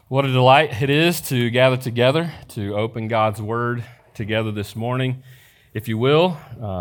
What a delight it is to gather together, to open God's Word together this morning. If you will,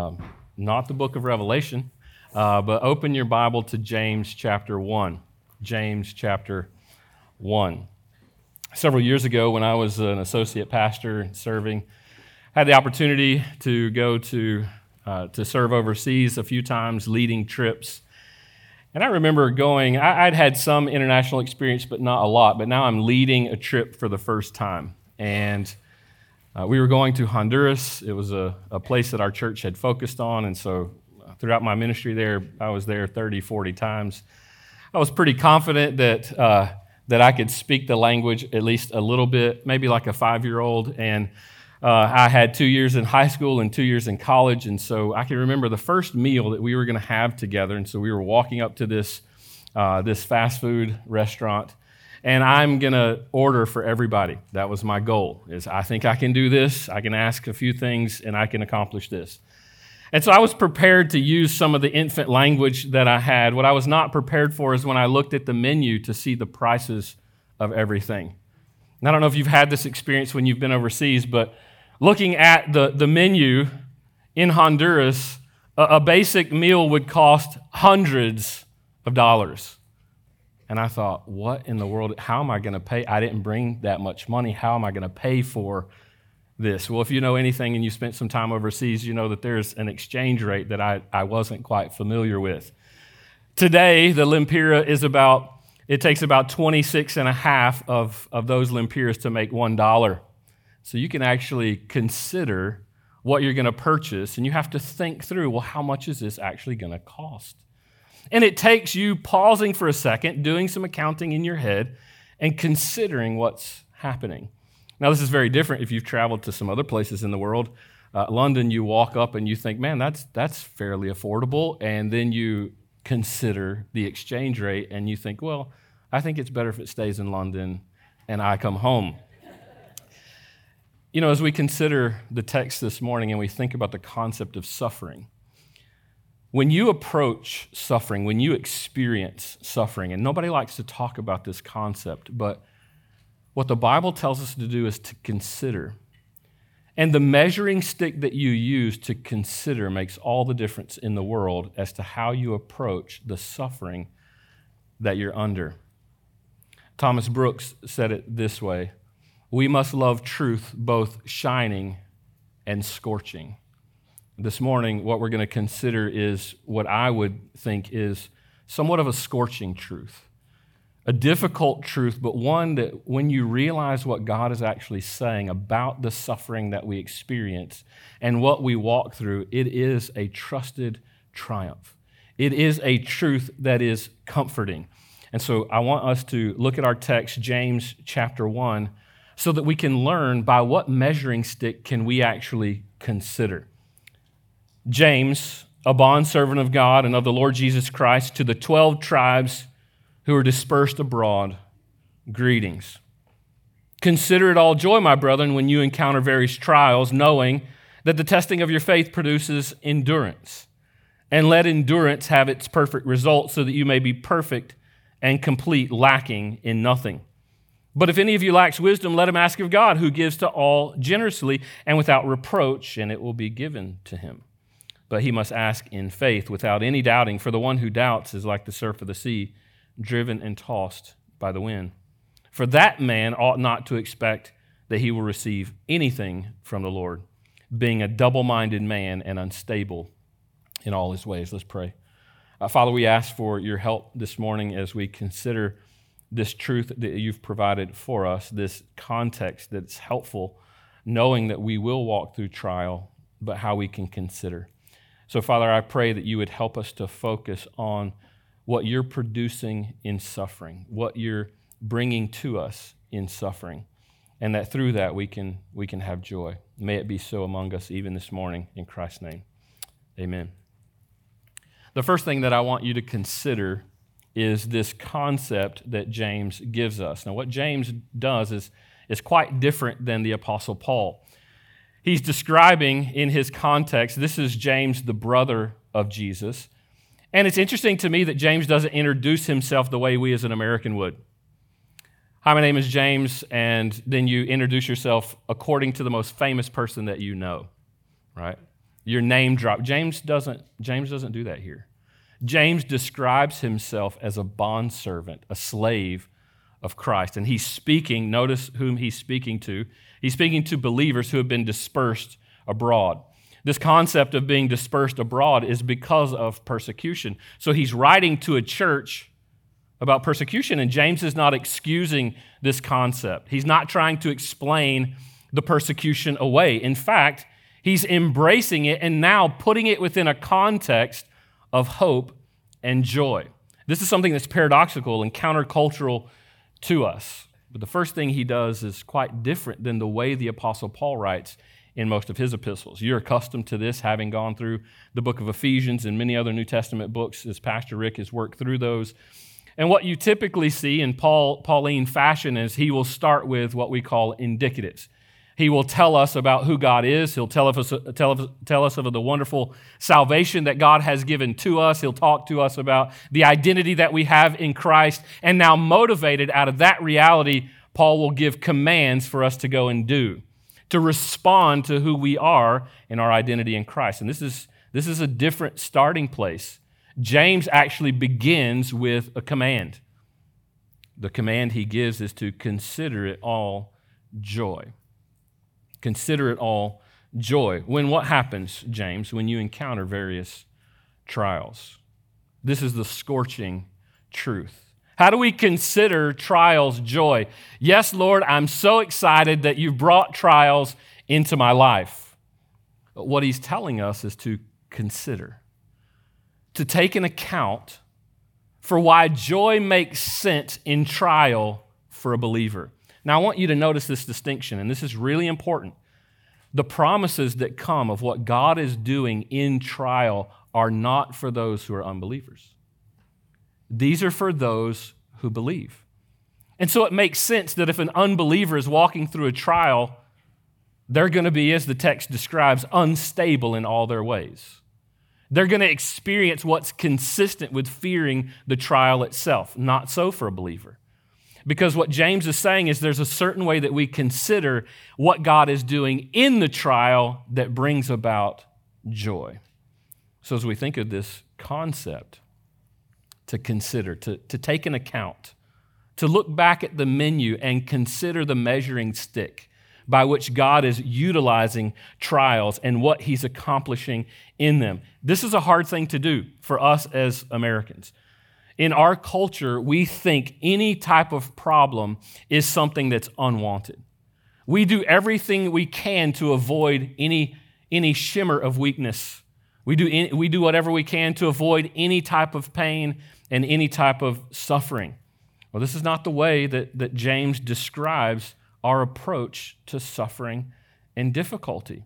not the book of Revelation, but open your Bible to James chapter 1. James chapter 1. Several years ago, when I was an associate pastor serving, I had the opportunity to go to serve overseas a few times, leading trips. And I remember going, I'd had some international experience, but not a lot. But now I'm leading a trip for the first time. And we were going to Honduras. It was a place that our church had focused on. And so throughout my ministry there, I was there 30, 40 times. I was pretty confident that I could speak the language at least a little bit, maybe like a 5-year-old. And I had 2 years in high school and 2 years in college, and so I can remember the first meal that we were going to have together. And so we were walking up to this fast food restaurant, and I'm going to order for everybody. That was my goal, is I think I can do this, I can ask a few things, and I can accomplish this. And so I was prepared to use some of the infant language that I had. What I was not prepared for is when I looked at the menu to see the prices of everything. And I don't know if you've had this experience when you've been overseas, but looking at the menu in Honduras, a basic meal would cost hundreds of dollars. And I thought, what in the world, how am I going to pay? I didn't bring that much money. How am I going to pay for this? Well, if you know anything and you spent some time overseas, you know that there's an exchange rate that I wasn't quite familiar with. Today, the lempira it takes about 26 and a half of those lempiras to make $1. So you can actually consider what you're going to purchase, and you have to think through, well, how much is this actually going to cost? And it takes you pausing for a second, doing some accounting in your head, and considering what's happening. Now, this is very different if you've traveled to some other places in the world. London, you walk up and you think, man, that's fairly affordable, and then you consider the exchange rate, and you think, well, I think it's better if it stays in London and I come home. You know, as we consider the text this morning and we think about the concept of suffering, when you approach suffering, when you experience suffering, and nobody likes to talk about this concept, but what the Bible tells us to do is to consider. And the measuring stick that you use to consider makes all the difference in the world as to how you approach the suffering that you're under. Thomas Brooks said it this way: we must love truth both shining and scorching. This morning, what we're going to consider is what I would think is somewhat of a scorching truth, a difficult truth, but one that when you realize what God is actually saying about the suffering that we experience and what we walk through, it is a trusted triumph. It is a truth that is comforting. And so I want us to look at our text, James chapter 1, so that we can learn by what measuring stick can we actually consider. James, a bondservant of God and of the Lord Jesus Christ, to the 12 tribes who are dispersed abroad, greetings. Consider it all joy, my brethren, when you encounter various trials, knowing that the testing of your faith produces endurance. And let endurance have its perfect result, so that you may be perfect and complete, lacking in nothing. But if any of you lacks wisdom, let him ask of God, who gives to all generously and without reproach, and it will be given to him. But he must ask in faith, without any doubting, for the one who doubts is like the surf of the sea, driven and tossed by the wind. For that man ought not to expect that he will receive anything from the Lord, being a double-minded man and unstable in all his ways. Let's pray. Father, we ask for your help this morning as we consider this truth that you've provided for us, this context that's helpful, knowing that we will walk through trial, but how we can consider. So, Father, I pray that you would help us to focus on what you're producing in suffering, what you're bringing to us in suffering, and that through that we can have joy. May it be so among us even this morning, in Christ's name. Amen. The first thing that I want you to consider is this concept that James gives us. Now, what James does is quite different than the Apostle Paul. He's describing in his context, this is James, the brother of Jesus. And it's interesting to me that James doesn't introduce himself the way we as an American would. Hi, my name is James, and then you introduce yourself according to the most famous person that you know, right? Your name drop. James doesn't do that here. James describes himself as a bondservant, a slave of Christ. And he's speaking, notice whom he's speaking to. He's speaking to believers who have been dispersed abroad. This concept of being dispersed abroad is because of persecution. So he's writing to a church about persecution, and James is not excusing this concept. He's not trying to explain the persecution away. In fact, he's embracing it and now putting it within a context of hope and joy. This is something that's paradoxical and countercultural to us. But the first thing he does is quite different than the way the Apostle Paul writes in most of his epistles. You're accustomed to this, having gone through the book of Ephesians and many other New Testament books as Pastor Rick has worked through those. And what you typically see in Pauline fashion is he will start with what we call indicatives. He will tell us about who God is. He'll tell us of the wonderful salvation that God has given to us. He'll talk to us about the identity that we have in Christ. And now, motivated out of that reality, Paul will give commands for us to go and do, to respond to who we are in our identity in Christ. And this is a different starting place. James actually begins with a command. The command he gives is to consider it all joy. Consider it all joy. What happens, James, when you encounter various trials? This is the scorching truth. How do we consider trials joy? Yes, Lord, I'm so excited that you brought trials into my life. But what he's telling us is to consider, to take an account for why joy makes sense in trial for a believer. Now, I want you to notice this distinction, and this is really important. The promises that come of what God is doing in trial are not for those who are unbelievers. These are for those who believe. And so it makes sense that if an unbeliever is walking through a trial, they're going to be, as the text describes, unstable in all their ways. They're going to experience what's consistent with fearing the trial itself. Not so for a believer. Because what James is saying is there's a certain way that we consider what God is doing in the trial that brings about joy. So as we think of this concept, to consider, to take an account, to look back at the menu and consider the measuring stick by which God is utilizing trials and what he's accomplishing in them. This is a hard thing to do for us as Americans. In our culture, we think any type of problem is something that's unwanted. We do everything we can to avoid any shimmer of weakness. We do whatever we can to avoid any type of pain and any type of suffering. Well, this is not the way that James describes our approach to suffering and difficulty.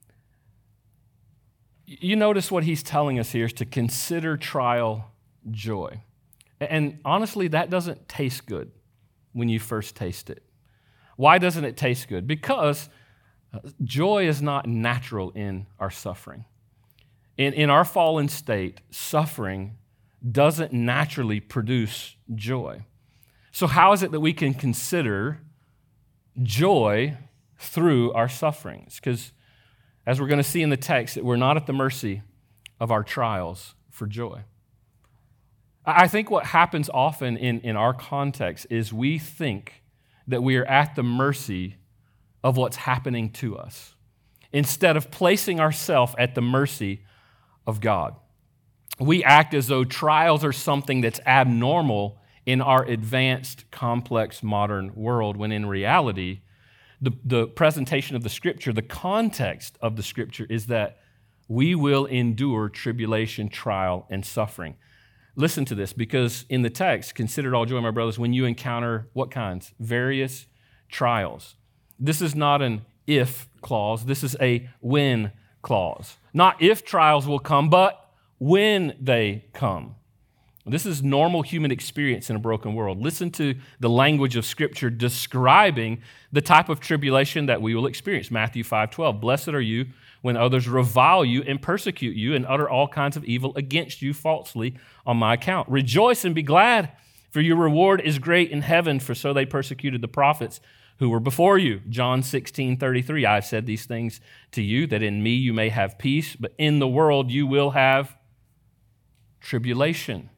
You notice what he's telling us here is to consider trial joy. And honestly, that doesn't taste good when you first taste it. Why doesn't it taste good? Because joy is not natural in our suffering. In our fallen state, suffering doesn't naturally produce joy. So how is it that we can consider joy through our sufferings? Because as we're going to see in the text, that we're not at the mercy of our trials for joy. I think what happens often in our context is we think that we are at the mercy of what's happening to us instead of placing ourselves at the mercy of God. We act as though trials are something that's abnormal in our advanced, complex, modern world, when in reality, the presentation of the Scripture, the context of the Scripture is that we will endure tribulation, trial, and suffering. Listen to this, because in the text, consider it all joy, my brothers, when you encounter what kinds? Various trials. This is not an if clause. This is a when clause. Not if trials will come, but when they come. This is normal human experience in a broken world. Listen to the language of Scripture describing the type of tribulation that we will experience. Matthew 5:12, blessed are you when others revile you and persecute you and utter all kinds of evil against you falsely on my account. Rejoice and be glad, For your reward is great in heaven, for so they persecuted the prophets who were before you. John 16:33, I have said these things to you, that in me you may have peace, but in the world you will have tribulation.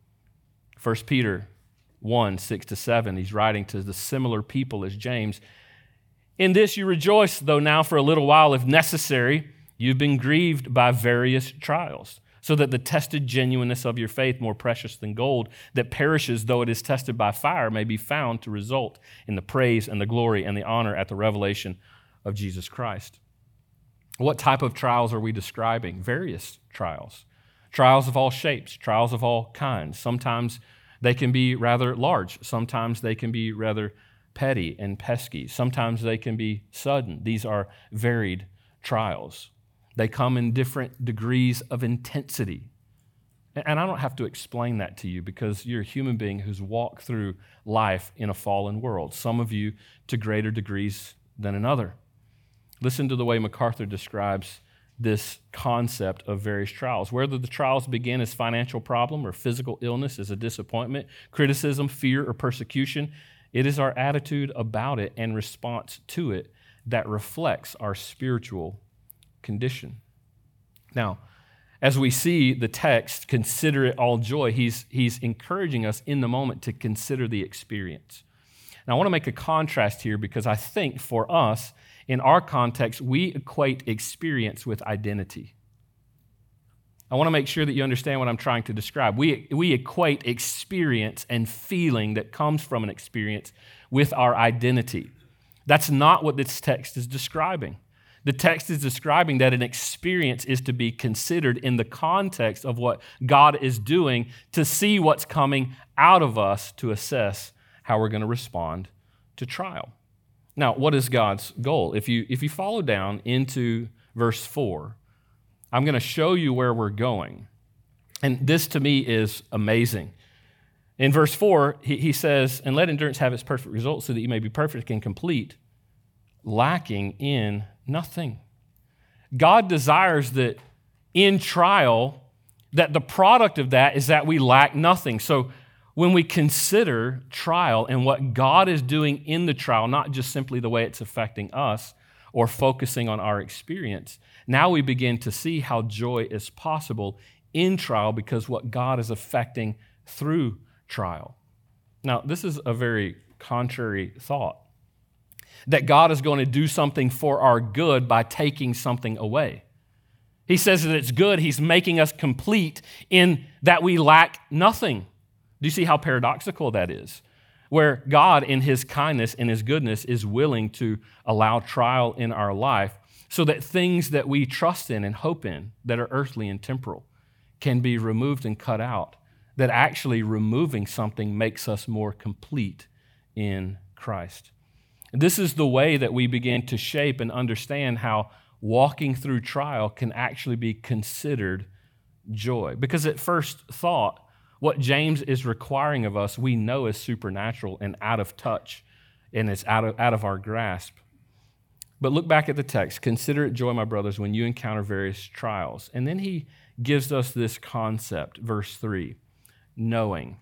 1 Peter 1:6-7, he's writing to the similar people as James. In this you rejoice, though now for a little while, if necessary, you've been grieved by various trials, so that the tested genuineness of your faith, more precious than gold, that perishes though it is tested by fire, may be found to result in the praise and the glory and the honor at the revelation of Jesus Christ. What type of trials are we describing? Various trials. Trials of all shapes, trials of all kinds. Sometimes they can be rather large. Sometimes they can be rather petty and pesky. Sometimes they can be sudden. These are varied trials. They come in different degrees of intensity. And I don't have to explain that to you because you're a human being who's walked through life in a fallen world, some of you to greater degrees than another. Listen to the way MacArthur describes this concept of various trials. Whether the trials begin as financial problem or physical illness, as a disappointment, criticism, fear, or persecution, it is our attitude about it and response to it that reflects our spiritual condition. Now, as we see the text, consider it all joy, he's encouraging us in the moment to consider the experience. Now, I want to make a contrast here because I think for us, in our context, we equate experience with identity. I want to make sure that you understand what I'm trying to describe. We equate experience and feeling that comes from an experience with our identity. That's not what this text is describing. The text is describing that an experience is to be considered in the context of what God is doing to see what's coming out of us to assess how we're going to respond to trial. Now, what is God's goal? If you follow down into verse 4, I'm going to show you where we're going. And this to me is amazing. In verse 4, he says, and let endurance have its perfect result so that you may be perfect and complete, lacking in nothing. God desires that in trial, that the product of that is that we lack nothing. So when we consider trial and what God is doing in the trial, not just simply the way it's affecting us or focusing on our experience, now we begin to see how joy is possible in trial because what God is affecting through trial. Now, this is a very contrary thought, that God is going to do something for our good by taking something away. He says that it's good. He's making us complete in that we lack nothing. Do you see how paradoxical that is? Where God, in His kindness and His goodness, is willing to allow trial in our life so that things that we trust in and hope in that are earthly and temporal can be removed and cut out, that actually removing something makes us more complete in Christ. This is the way that we begin to shape and understand how walking through trial can actually be considered joy. Because at first thought, what James is requiring of us, we know is supernatural and out of touch, and it's out of our grasp. But look back at the text. Consider it joy, my brothers, when you encounter various trials. And then he gives us this concept, verse 3, knowing.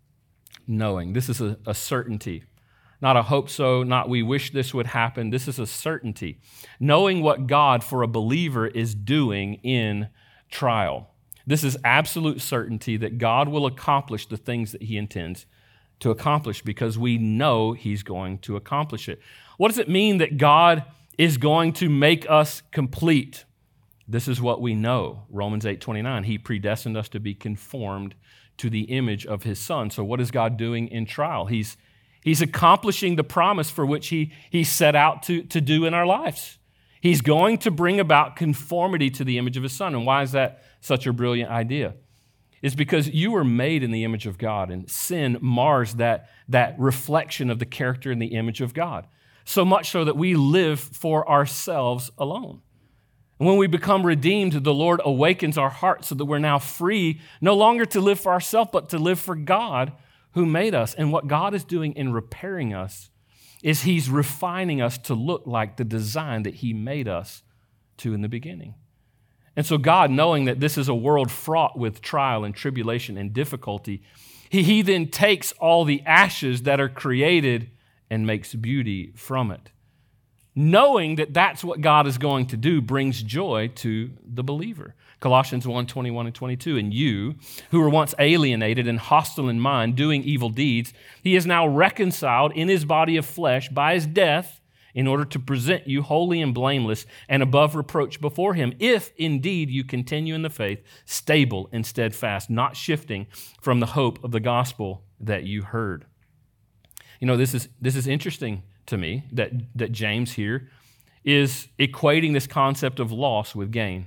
Knowing. This is a certainty. Not a hope so, not we wish this would happen. This is a certainty. Knowing what God for a believer is doing in trial. This is absolute certainty that God will accomplish the things that He intends to accomplish because we know He's going to accomplish it. What does it mean that God is going to make us complete? This is what we know. Romans 8:29, He predestined us to be conformed to the image of His Son. So what is God doing in trial? He's accomplishing the promise for which he set out to do in our lives. He's going to bring about conformity to the image of His Son. And why is that such a brilliant idea? It's because you were made in the image of God, and sin mars that reflection of the character and the image of God. So much so that we live for ourselves alone. And when we become redeemed, the Lord awakens our hearts so that we're now free, no longer to live for ourselves, but to live for God who made us. And what God is doing in repairing us is He's refining us to look like the design that He made us to in the beginning. And so God, knowing that this is a world fraught with trial and tribulation and difficulty, He then takes all the ashes that are created and makes beauty from it. Knowing that that's what God is going to do brings joy to the believer. Colossians 1:21 and 22, and you, who were once alienated and hostile in mind, doing evil deeds, he is now reconciled in his body of flesh by his death in order to present you holy and blameless and above reproach before him, if indeed you continue in the faith, stable and steadfast, not shifting from the hope of the gospel that you heard. You know, this is interesting to me that James here is equating this concept of loss with gain.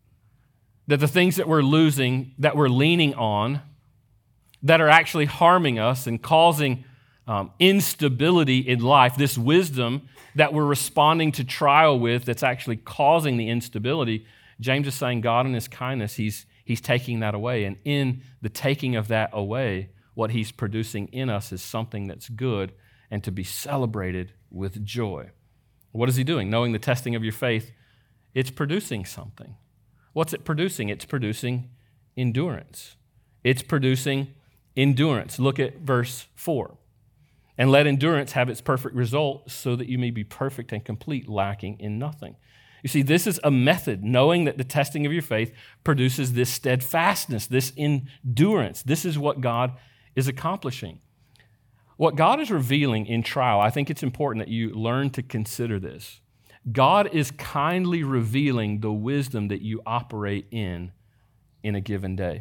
That the things that we're losing, that we're leaning on, that are actually harming us and causing instability in life, this wisdom that we're responding to trial with that's actually causing the instability, James is saying God in his kindness, he's taking that away. And in the taking of that away, what he's producing in us is something that's good and to be celebrated with joy. What is he doing? Knowing the testing of your faith, it's producing something. What's it producing? It's producing endurance. It's producing endurance. Look at verse 4. And let endurance have its perfect result so that you may be perfect and complete, lacking in nothing. You see, this is a method, knowing that the testing of your faith produces this steadfastness, this endurance. This is what God is accomplishing. What God is revealing in trial, I think it's important that you learn to consider this. God is kindly revealing the wisdom that you operate in a given day.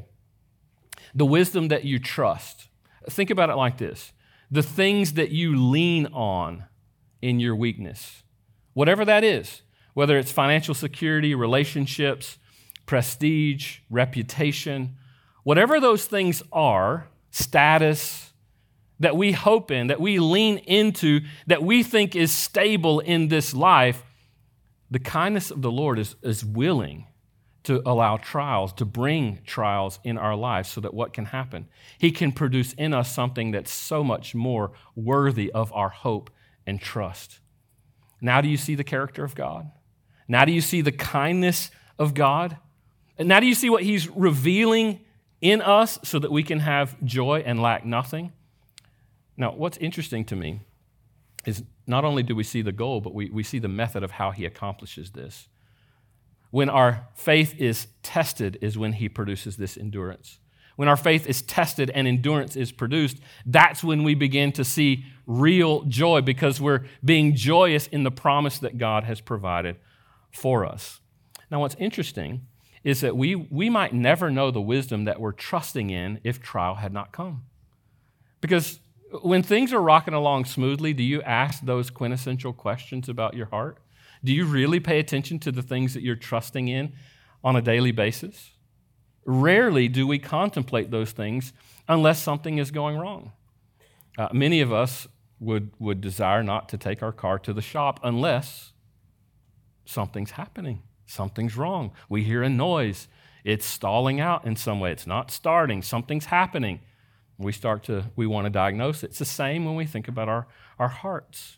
The wisdom that you trust. Think about it like this. The things that you lean on in your weakness, whatever that is, whether it's financial security, relationships, prestige, reputation, whatever those things are, status, that we hope in, that we lean into, that we think is stable in this life, the kindness of the Lord is willing to allow trials, to bring trials in our lives so that what can happen? He can produce in us something that's so much more worthy of our hope and trust. Now do you see the character of God? Now do you see the kindness of God? And now do you see what he's revealing in us so that we can have joy and lack nothing? Now, what's interesting to me is not only do we see the goal, but we see the method of how he accomplishes this. When our faith is tested is when he produces this endurance. When our faith is tested and endurance is produced, that's when we begin to see real joy because we're being joyous in the promise that God has provided for us. Now, what's interesting is that we might never know the wisdom that we're trusting in if trial had not come. Because when things are rocking along smoothly, do you ask those quintessential questions about your heart? Do you really pay attention to the things that you're trusting in on a daily basis? Rarely do we contemplate those things unless something is going wrong. Many of us would desire not to take our car to the shop unless something's happening. Something's wrong. We hear a noise. It's stalling out in some way. It's not starting. Something's happening. We want to diagnose it. It's the same when we think about our hearts.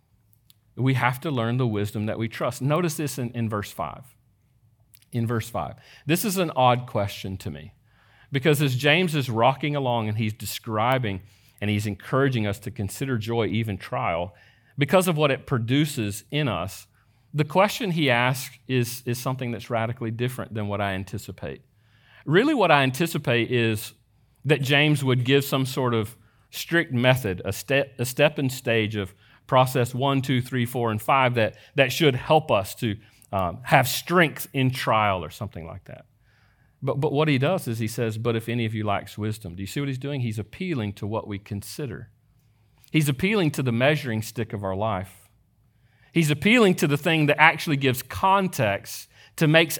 We have to learn the wisdom that we trust. Notice this in verse 5. In verse 5. This is an odd question to me because as James is rocking along and he's describing and he's encouraging us to consider joy, even trial, because of what it produces in us, the question he asks is something that's radically different than what I anticipate. Really what I anticipate is that James would give some sort of strict method, a step and stage of process 1, 2, 3, 4, and 5 that should help us to have strength in trial or something like that. But what he does is he says, but if any of you lacks wisdom. Do you see what he's doing? He's appealing to what we consider. He's appealing to the measuring stick of our life. He's appealing to the thing that actually gives context to make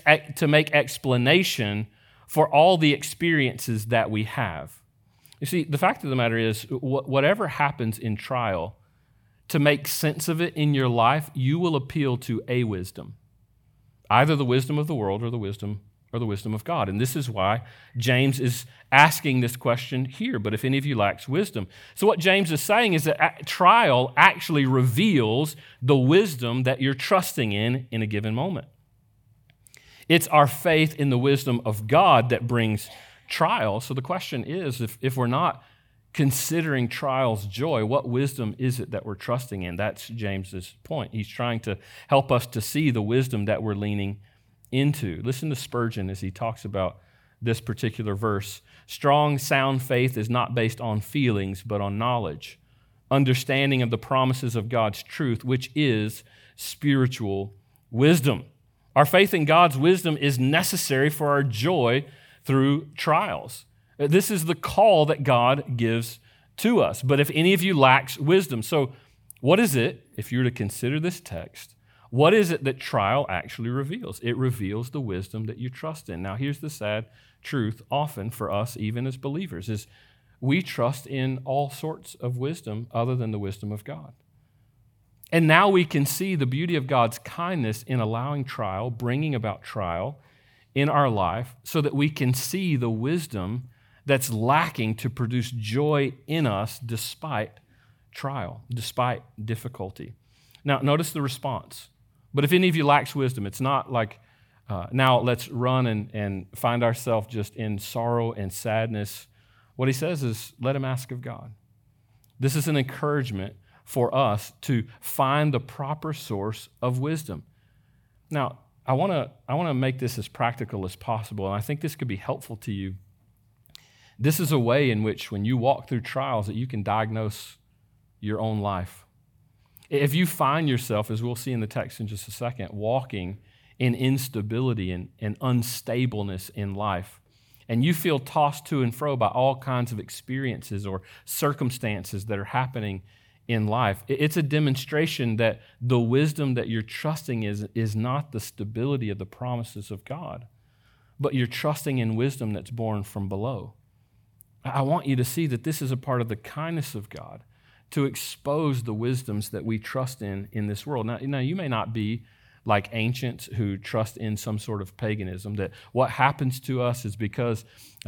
explanation for all the experiences that we have. You see, the fact of the matter is, whatever happens in trial, to make sense of it in your life, you will appeal to a wisdom, either the wisdom of the world or the wisdom of God. And this is why James is asking this question here, but if any of you lacks wisdom. So what James is saying is that trial actually reveals the wisdom that you're trusting in a given moment. It's our faith in the wisdom of God that brings trial. So the question is, if we're not considering trials joy, what wisdom is it that we're trusting in? That's James's point. He's trying to help us to see the wisdom that we're leaning into. Listen to Spurgeon as he talks about this particular verse. Strong, sound faith is not based on feelings, but on knowledge, understanding of the promises of God's truth, which is spiritual wisdom. Our faith in God's wisdom is necessary for our joy through trials. This is the call that God gives to us. But if any of you lacks wisdom, so what is it, if you were to consider this text, what is it that trial actually reveals? It reveals the wisdom that you trust in. Now, here's the sad truth often for us, even as believers, is we trust in all sorts of wisdom other than the wisdom of God. And now we can see the beauty of God's kindness in allowing trial, bringing about trial in our life so that we can see the wisdom that's lacking to produce joy in us despite trial, despite difficulty. Now, notice the response. But if any of you lacks wisdom, it's not like, now let's run and find ourselves just in sorrow and sadness. What he says is, let him ask of God. This is an encouragement for us to find the proper source of wisdom. Now, I want to make this as practical as possible, and I think this could be helpful to you. This is a way in which when you walk through trials that you can diagnose your own life. If you find yourself, as we'll see in the text in just a second, walking in instability and unstableness in life, and you feel tossed to and fro by all kinds of experiences or circumstances that are happening in life, it's a demonstration that the wisdom that you're trusting is not the stability of the promises of God, but you're trusting in wisdom that's born from below. I want you to see that this is a part of the kindness of God to expose the wisdoms that we trust in this world. Now, you may not be like ancients who trust in some sort of paganism, that what happens to us is because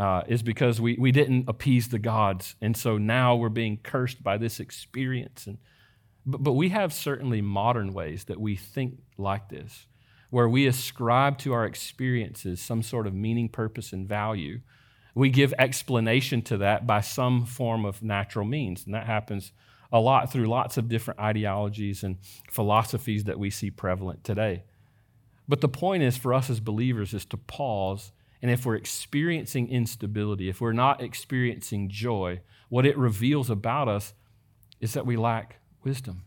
we didn't appease the gods, and so now we're being cursed by this experience. But we have certainly modern ways that we think like this, where we ascribe to our experiences some sort of meaning, purpose, and value. We give explanation to that by some form of natural means, and that happens a lot through lots of different ideologies and philosophies that we see prevalent today. But the point is for us as believers is to pause, and if we're experiencing instability, if we're not experiencing joy, what it reveals about us is that we lack wisdom.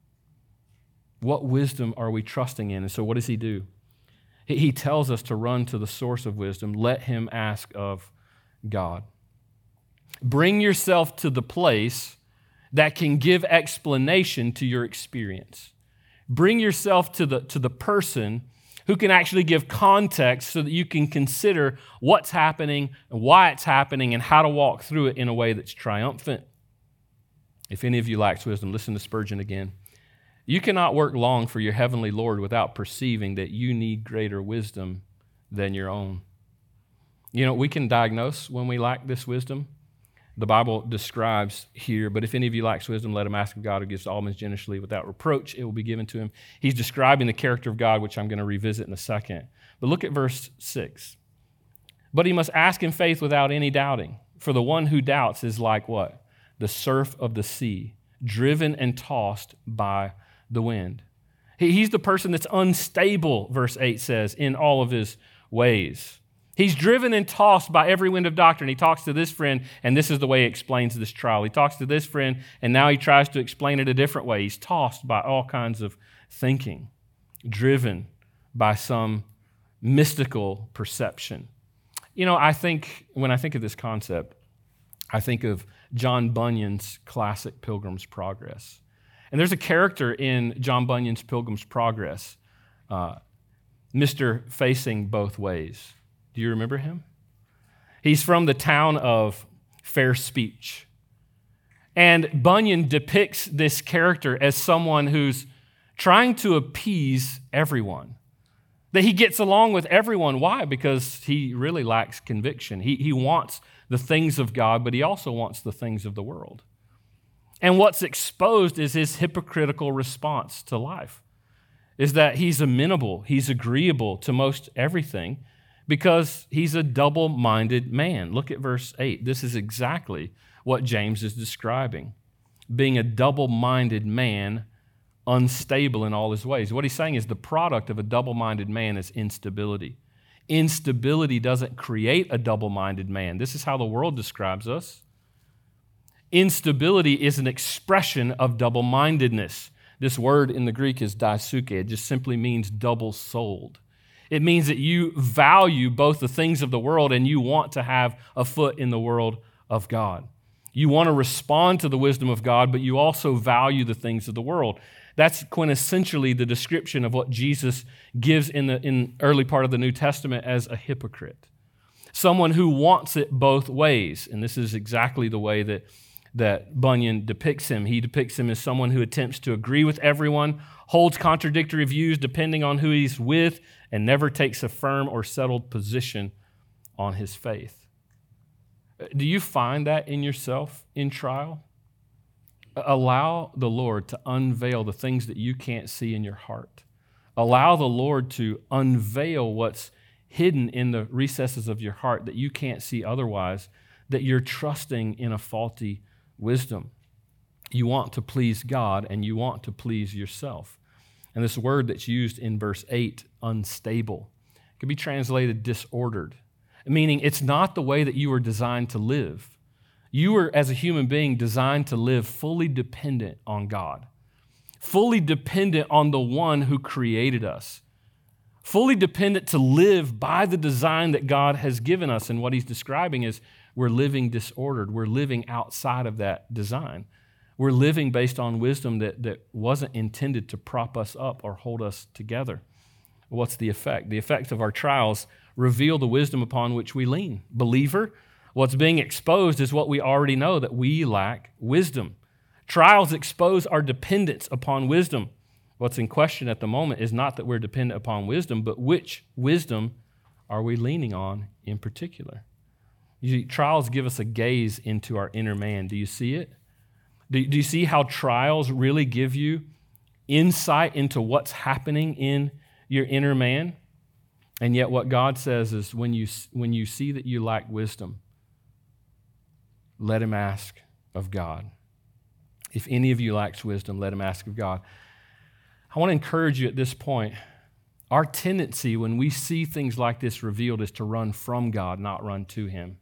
What wisdom are we trusting in? And so what does he do? He tells us to run to the source of wisdom. Let him ask of God. Bring yourself to the place that can give explanation to your experience. Bring yourself to the person who can actually give context so that you can consider what's happening and why it's happening and how to walk through it in a way that's triumphant. If any of you lacks wisdom, listen to Spurgeon again. You cannot work long for your heavenly Lord without perceiving that you need greater wisdom than your own. You know, we can diagnose when we lack this wisdom. The Bible describes here, but if any of you lacks wisdom, let him ask of God who gives to all men generously without reproach. It will be given to him. He's describing the character of God, which I'm going to revisit in a second. But look at verse 6. But he must ask in faith without any doubting. For the one who doubts is like what? The surf of the sea, driven and tossed by the wind. He's the person that's unstable, verse 8 says, in all of his ways. He's driven and tossed by every wind of doctrine. He talks to this friend, and this is the way he explains this trial. He talks to this friend, and now he tries to explain it a different way. He's tossed by all kinds of thinking, driven by some mystical perception. You know, when I think of this concept, I think of John Bunyan's classic Pilgrim's Progress. And there's a character in John Bunyan's Pilgrim's Progress, Mr. Facing Both Ways. Do you remember him? He's from the town of Fair Speech. And Bunyan depicts this character as someone who's trying to appease everyone, that he gets along with everyone. Why? Because he really lacks conviction. He wants the things of God, but he also wants the things of the world. And what's exposed is his hypocritical response to life, is that he's amenable, he's agreeable to most everything, because he's a double-minded man. Look at verse 8. This is exactly what James is describing. Being a double-minded man, unstable in all his ways. What he's saying is the product of a double-minded man is instability. Instability doesn't create a double-minded man. This is how the world describes us. Instability is an expression of double-mindedness. This word in the Greek is daisuke. It just simply means double-souled. It means that you value both the things of the world and you want to have a foot in the world of God. You want to respond to the wisdom of God, but you also value the things of the world. That's quintessentially the description of what Jesus gives in the early part of the New Testament as a hypocrite. Someone who wants it both ways. And this is exactly the way that Bunyan depicts him. He depicts him as someone who attempts to agree with everyone, holds contradictory views depending on who he's with, and never takes a firm or settled position on his faith. Do you find that in yourself in trial? Allow the Lord to unveil the things that you can't see in your heart. Allow the Lord to unveil what's hidden in the recesses of your heart that you can't see otherwise, that you're trusting in a faulty wisdom. You want to please God and you want to please yourself. And this word that's used in verse 8, unstable, can be translated disordered, meaning it's not the way that you were designed to live. You were, as a human being, designed to live fully dependent on God, fully dependent on the one who created us, fully dependent to live by the design that God has given us. And what he's describing is we're living disordered. We're living outside of that design. We're living based on wisdom that wasn't intended to prop us up or hold us together. What's the effect? The effect of our trials reveal the wisdom upon which we lean. Believer, what's being exposed is what we already know, that we lack wisdom. Trials expose our dependence upon wisdom. What's in question at the moment is not that we're dependent upon wisdom, but which wisdom are we leaning on in particular? You see, trials give us a gaze into our inner man. Do you see it? Do you see how trials really give you insight into what's happening in your inner man? And yet what God says is when you see that you lack wisdom, let him ask of God. If any of you lacks wisdom, let him ask of God. I want to encourage you at this point. Our tendency when we see things like this revealed is to run from God, not run to him.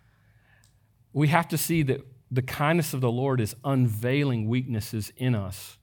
We have to see that the kindness of the Lord is unveiling weaknesses in us.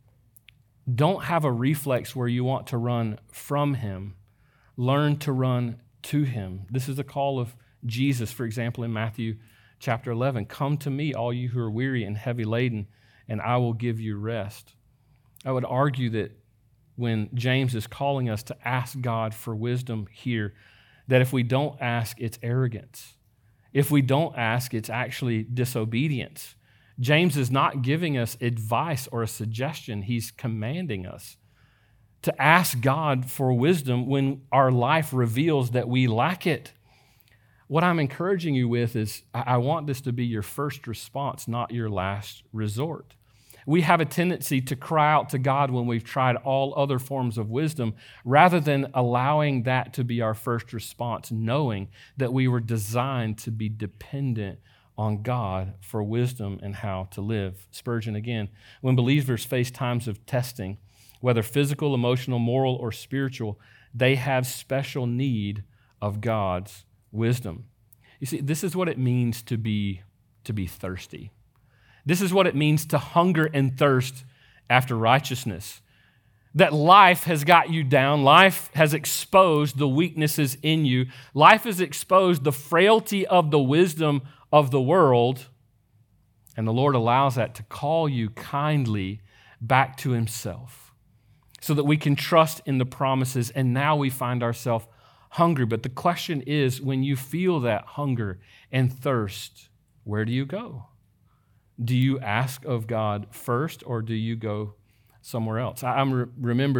Don't have a reflex where you want to run from him. Learn to run to him. This is the call of Jesus, for example, in Matthew chapter 11. Come to me, all you who are weary and heavy laden, and I will give you rest. I would argue that when James is calling us to ask God for wisdom here, that if we don't ask, it's arrogance. If we don't ask, it's actually disobedience. James is not giving us advice or a suggestion. He's commanding us to ask God for wisdom when our life reveals that we lack it. What I'm encouraging you with is I want this to be your first response, not your last resort. We have a tendency to cry out to God when we've tried all other forms of wisdom rather than allowing that to be our first response, knowing that we were designed to be dependent on God for wisdom and how to live. Spurgeon again, when believers face times of testing, whether physical, emotional, moral, or spiritual, they have special need of God's wisdom. You see, this is what it means to be thirsty. This is what it means to hunger and thirst after righteousness. That life has got you down. Life has exposed the weaknesses in you. Life has exposed the frailty of the wisdom of the world. And the Lord allows that to call you kindly back to himself so that we can trust in the promises. And now we find ourselves hungry. But the question is, when you feel that hunger and thirst, where do you go? Do you ask of God first, or do you go somewhere else? I'm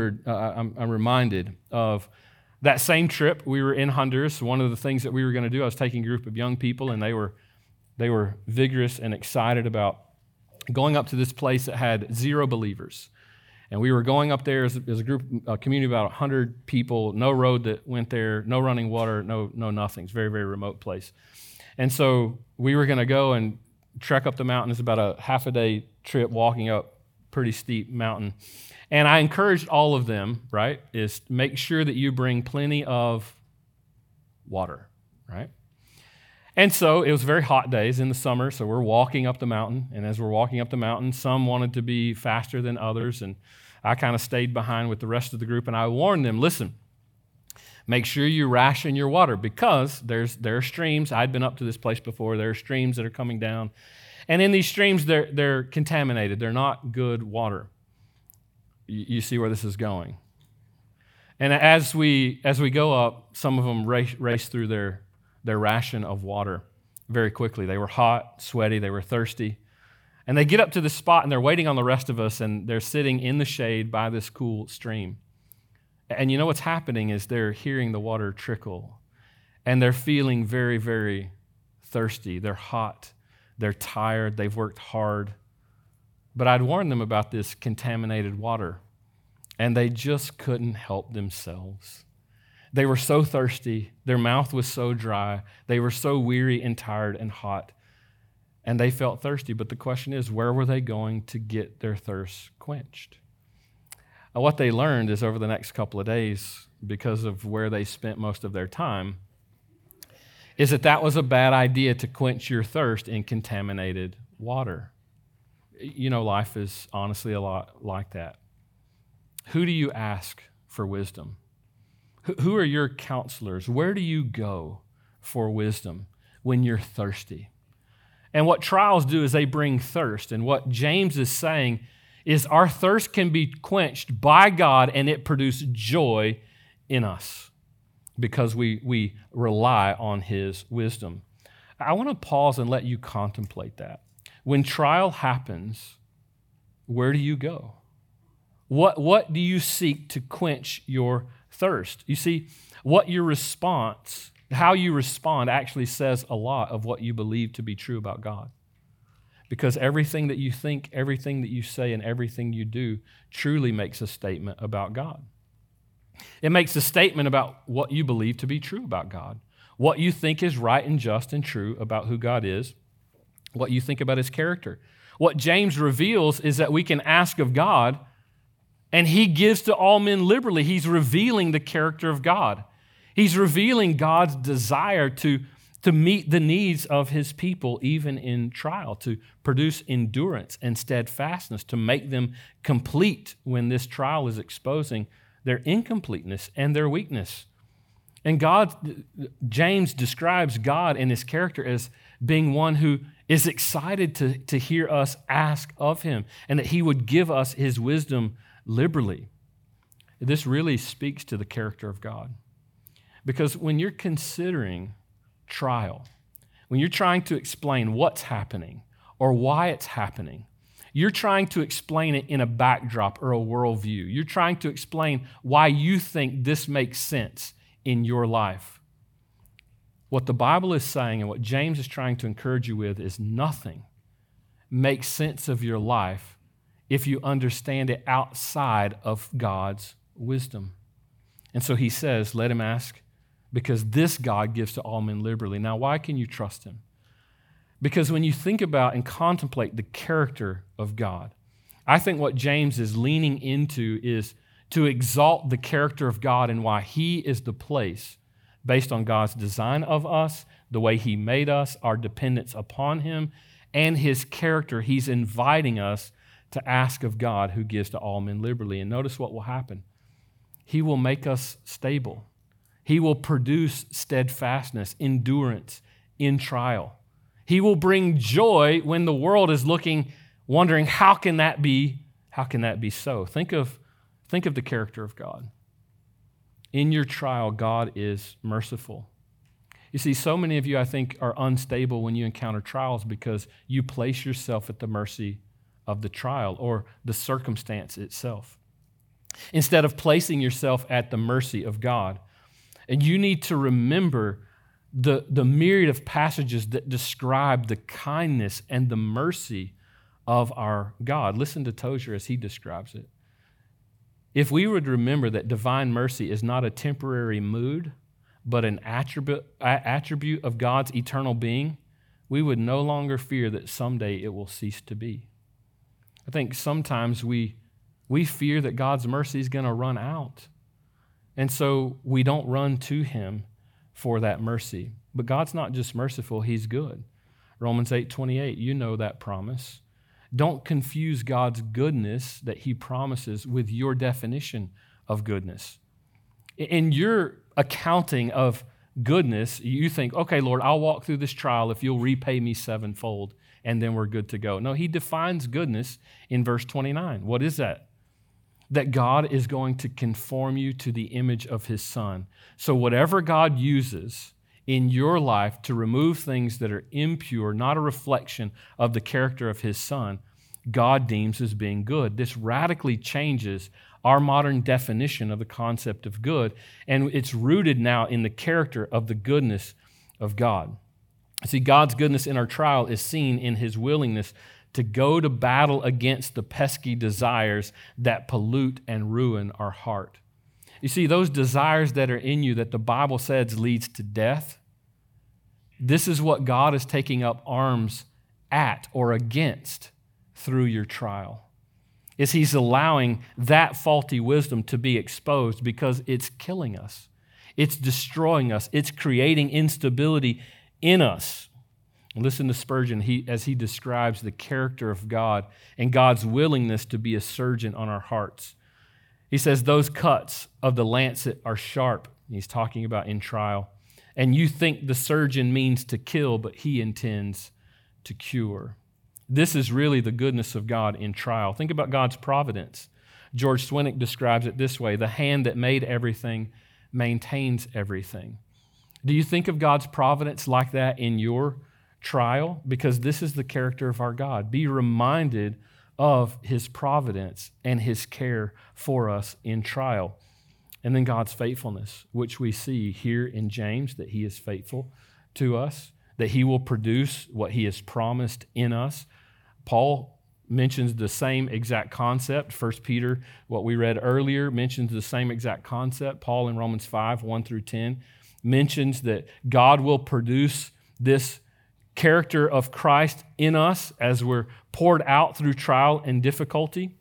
reminded of that same trip. We were in Honduras. One of the things that we were going to do, I was taking a group of young people, and they were vigorous and excited about going up to this place that had 0 believers. And we were going up there as a group, a community of about 100 people, no road that went there, no running water, no nothing. It's a very, very remote place. And so we were going to go and trek up the mountain. It's about a half a day trip walking up pretty steep mountain. And I encouraged all of them, right, is make sure that you bring plenty of water, right? And so it was very hot days in the summer, so we're walking up the mountain. And as we're walking up the mountain, some wanted to be faster than others, and I kind of stayed behind with the rest of the group, and I warned them, listen, make sure you ration your water because there are streams. I'd been up to this place before. There are streams that are coming down. And in these streams, they're contaminated. They're not good water. You see where this is going. And as we go up, some of them race through their ration of water very quickly. They were hot, sweaty, they were thirsty. And they get up to this spot, and they're waiting on the rest of us, and they're sitting in the shade by this cool stream. And you know what's happening is they're hearing the water trickle, and they're feeling very, very thirsty. They're hot. They're tired. They've worked hard. But I'd warned them about this contaminated water, and they just couldn't help themselves. They were so thirsty. Their mouth was so dry. They were so weary and tired and hot, and they felt thirsty. But the question is, where were they going to get their thirst quenched? What they learned is over the next couple of days, because of where they spent most of their time, is that was a bad idea to quench your thirst in contaminated water. You know, life is honestly a lot like that. Who do you ask for wisdom? Who are your counselors? Where do you go for wisdom when you're thirsty? And what trials do is they bring thirst. And what James is saying is our thirst can be quenched by God, and it produces joy in us because we rely on His wisdom. I want to pause and let you contemplate that. When trial happens, where do you go? What do you seek to quench your thirst? You see, how you respond actually says a lot of what you believe to be true about God. Because everything that you think, everything that you say, and everything you do truly makes a statement about God. It makes a statement about what you believe to be true about God, what you think is right and just and true about who God is, what you think about His character. What James reveals is that we can ask of God, and He gives to all men liberally. He's revealing the character of God. He's revealing God's desire to meet the needs of His people, even in trial, to produce endurance and steadfastness, to make them complete when this trial is exposing their incompleteness and their weakness. And James describes God and His character as being one who is excited to hear us ask of Him, and that He would give us His wisdom liberally. This really speaks to the character of God. Because when you're considering trial, when you're trying to explain what's happening or why it's happening, you're trying to explain it in a backdrop or a worldview. You're trying to explain why you think this makes sense in your life. What the Bible is saying and what James is trying to encourage you with is nothing makes sense of your life if you understand it outside of God's wisdom. And so he says, let him ask, because this God gives to all men liberally. Now, why can you trust Him? Because when you think about and contemplate the character of God, I think what James is leaning into is to exalt the character of God and why He is the place, based on God's design of us, the way He made us, our dependence upon Him, and His character. He's inviting us to ask of God, who gives to all men liberally. And notice what will happen. He will make us stable. He will produce steadfastness, endurance in trial. He will bring joy when the world is wondering, how can that be? How can that be so? Think of the character of God. In your trial, God is merciful. You see, so many of you, I think, are unstable when you encounter trials because you place yourself at the mercy of the trial or the circumstance itself, instead of placing yourself at the mercy of God. And you need to remember the myriad of passages that describe the kindness and the mercy of our God. Listen to Tozer as he describes it. If we would remember that divine mercy is not a temporary mood, but an attribute of God's eternal being, we would no longer fear that someday it will cease to be. I think sometimes we fear that God's mercy is going to run out. And so we don't run to him for that mercy. But God's not just merciful, he's good. Romans 8:28, you know that promise. Don't confuse God's goodness that he promises with your definition of goodness. In your accounting of goodness, you think, okay, Lord, I'll walk through this trial if you'll repay me sevenfold, and then we're good to go. No, he defines goodness in verse 29. What is that? That God is going to conform you to the image of his Son. So whatever God uses in your life to remove things that are impure, not a reflection of the character of his Son, God deems as being good. This radically changes our modern definition of the concept of good, and it's rooted now in the character of the goodness of God. See, God's goodness in our trial is seen in his willingness to go to battle against the pesky desires that pollute and ruin our heart. You see, those desires that are in you that the Bible says leads to death, this is what God is taking up arms at or against through your trial. Is he's allowing that faulty wisdom to be exposed because it's killing us. It's destroying us. It's creating instability in us. Listen to Spurgeon as he describes the character of God and God's willingness to be a surgeon on our hearts. He says, those cuts of the lancet are sharp. He's talking about in trial. And you think the surgeon means to kill, but he intends to cure. This is really the goodness of God in trial. Think about God's providence. George Swinnock describes it this way: the hand that made everything maintains everything. Do you think of God's providence like that in your trial? Because this is the character of our God. Be reminded of his providence and his care for us in trial. And then God's faithfulness, which we see here in James, that he is faithful to us, that he will produce what he has promised in us. Paul mentions the same exact concept. 1 Peter, what we read earlier, mentions the same exact concept. Paul in Romans 5, 1 through 10, mentions that God will produce this character of Christ in us as we're poured out through trial and difficulty.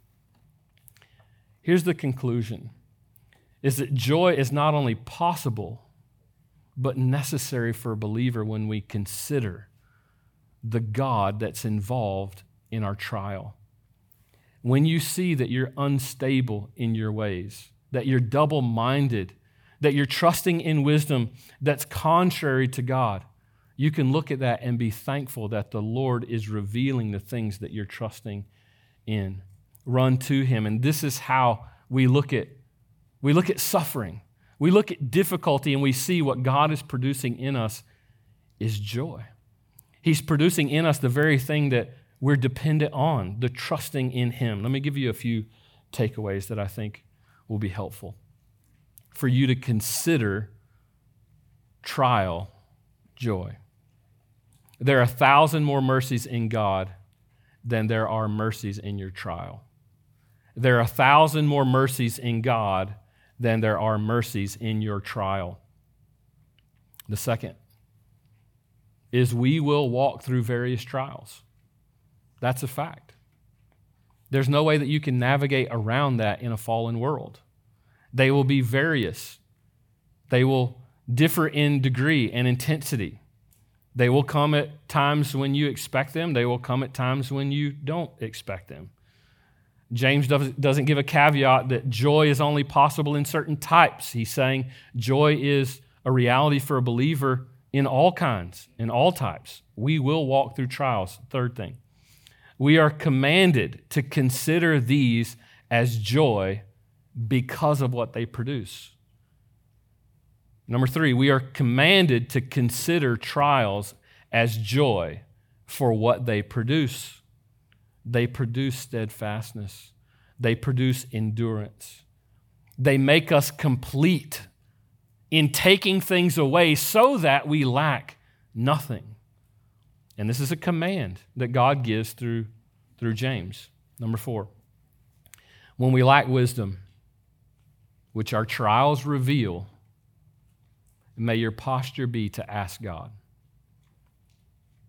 Here's the conclusion, is that joy is not only possible, but necessary for a believer when we consider the God that's involved in our trial. When you see that you're unstable in your ways, that you're double-minded, that you're trusting in wisdom that's contrary to God, you can look at that and be thankful that the Lord is revealing the things that you're trusting in. Run to him. And this is how we look at suffering. We look at difficulty and we see what God is producing in us is joy. He's producing in us the very thing that we're dependent on, the trusting in him. Let me give you a few takeaways that I think will be helpful for you to consider trial joy. There are 1,000 more mercies in God than there are mercies in your trial. There are 1,000 more mercies in God than there are mercies in your trial. The second is we will walk through various trials. That's a fact. There's no way that you can navigate around that in a fallen world. They will be various. They will differ in degree and intensity. They will come at times when you expect them. They will come at times when you don't expect them. James doesn't give a caveat that joy is only possible in certain types. He's saying joy is a reality for a believer in all kinds, in all types. We will walk through trials. Third thing, we are commanded to consider these as joy because of what they produce. Number 3, we are commanded to consider trials as joy for what they produce. They produce steadfastness. They produce endurance. They make us complete in taking things away so that we lack nothing. And this is a command that God gives through James. Number 4, when we lack wisdom, which our trials reveal, may your posture be to ask God.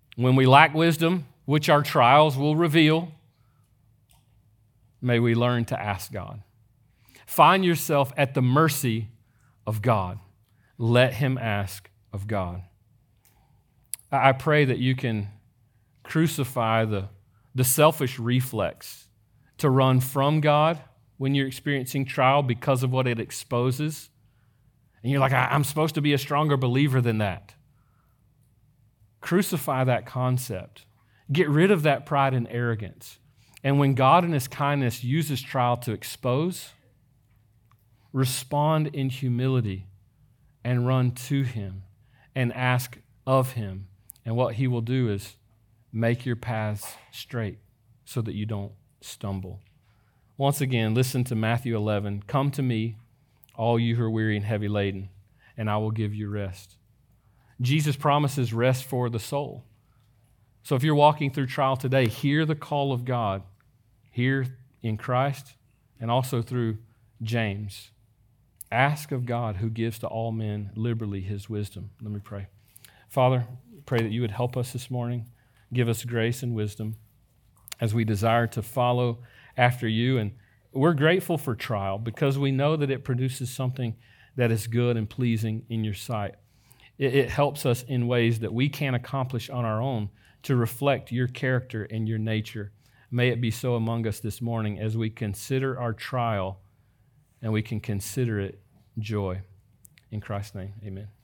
When we lack wisdom, which our trials will reveal, may we learn to ask God. Find yourself at the mercy of God. Let Him ask of God. I pray that you can crucify the selfish reflex to run from God when you're experiencing trial because of what it exposes. And you're like, I'm supposed to be a stronger believer than that. Crucify that concept. Get rid of that pride and arrogance. And when God in His kindness uses trial to expose, respond in humility and run to Him and ask of Him. And what He will do is make your paths straight so that you don't stumble. Once again, listen to Matthew 11. Come to me, all you who are weary and heavy laden, and I will give you rest. Jesus promises rest for the soul. So if you're walking through trial today, hear the call of God here in Christ and also through James. Ask of God, who gives to all men liberally His wisdom. Let me pray. Father, pray that you would help us this morning. Give us grace and wisdom as we desire to follow after you. And we're grateful for trial because we know that it produces something that is good and pleasing in your sight. It helps us in ways that we can't accomplish on our own to reflect your character and your nature. May it be so among us this morning as we consider our trial and we can consider it joy. In Christ's name, amen.